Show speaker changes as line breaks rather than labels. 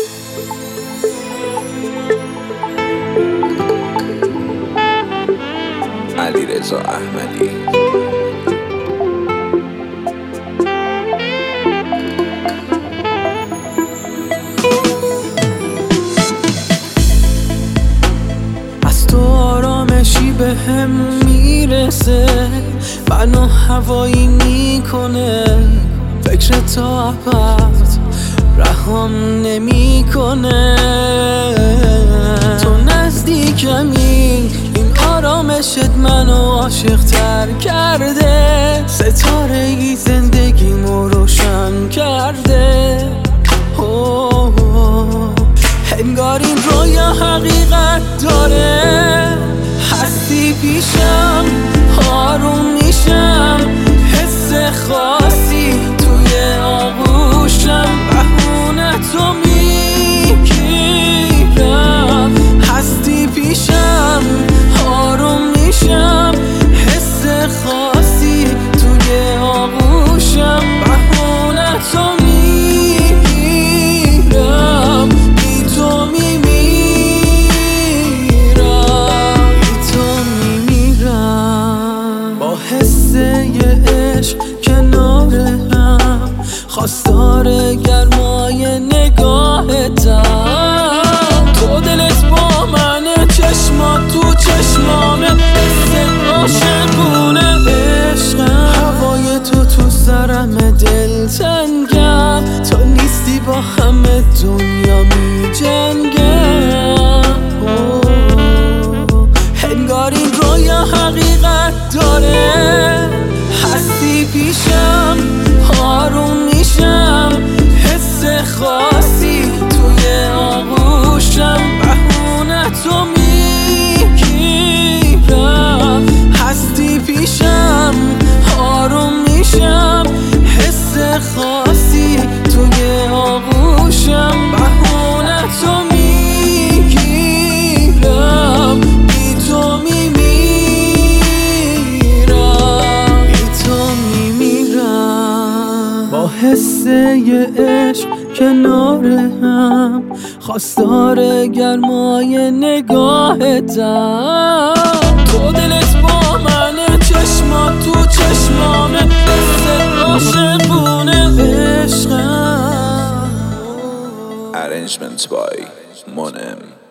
علیرضا احمدی.
از تو آرامشی به هم میرسه، منو هوایی میکنه، فکر تا ابد رهام نمیکنه. تو نزدیکمی، این آرامشت منو عاشق تر کرده، ستاره ای زندگیمو روشن کرده. انگار این رویا حقیقت داره، هستی پیشم، آروم میشم، حس خاصی توی آغوشم، بهونه تو میگیرم. هستی پیشم، آروم میشم، حس خاصی توی آغوشم، بهونه تو میگیرم. بی تو میمیرم، بی تو میمیرم. با حس یه عشق کنار هم، خواستار گرمای نگاهتم. تو دلت با منه، چشمات تو چشمامه، حس عاشقونه عشقم. هوای تو سرم دلتنگم، تو نیستی با همه دنیا می جنگم. انگار این رویا حقیقت داره، هستی پیشم، آروم میشم، حس خاصی توی آغوشم، بهونه تو میگیرم. هستی پیشم، آروم میشم، حس خاصی توی آغوشم، بهونه تو میگیرم. بی تو میمیرم، بی تو میمیرم. با حس یه عشق کنار هم، خواستار گرمای نگاهتم. تو دلت با منه، چشمات تو چشمامه، حس عاشقونه عشقم.
Arrangement by Monem.